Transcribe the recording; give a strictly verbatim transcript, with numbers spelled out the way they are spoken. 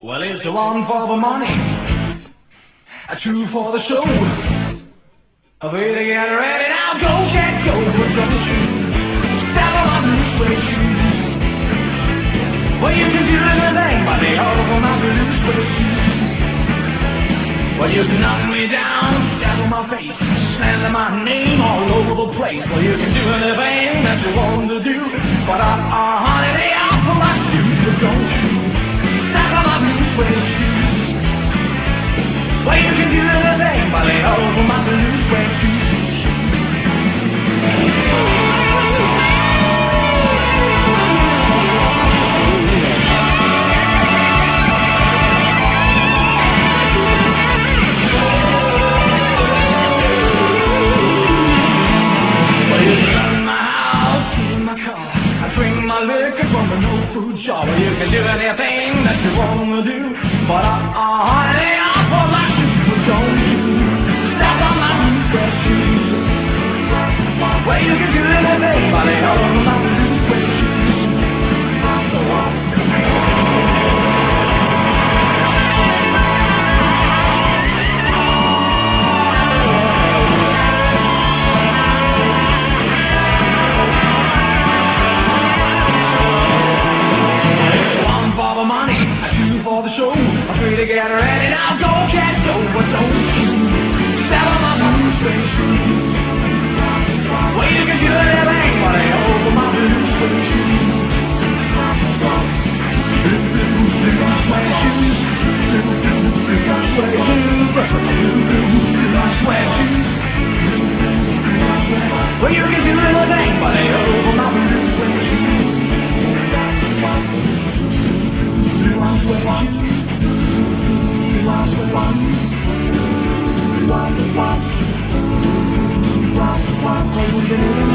Well, it's a one for the money, a two for the show. A way to get ready now, go, get go, but don't you step on my blue suede shoes. Well, you can do anything but they all for my blue suede shoes. Well, you can knock me down, step on my face, slander my name all over the place. Well, you can do anything that you want to do, but I, uh, honey, they are for my shoes, but don't you step on my blue suede shoes. Well, you can do anything but lay over my blue suede shoes. Well, you can run my house, steal my car, I drink my liquor from an old food jar. Well, you can do anything that you want to do, but I, uh, honey, I'm for my shoes, but don't you step on my blue suede shoes. Well, you can do anything but lay over my blue suede shoes. For the money, a two for the show, a three to get ready now, go, get go, but don't you step on my blue suede shoes. Well, you can do anything but lay over my blue suede shoes. Blue, blue, blue suede shoes. Blue, blue, blue suede shoes. Blue, blue, blue suede shoes. Well, you can do anything but lay over my blue suede shoes. Wow, wow, wow.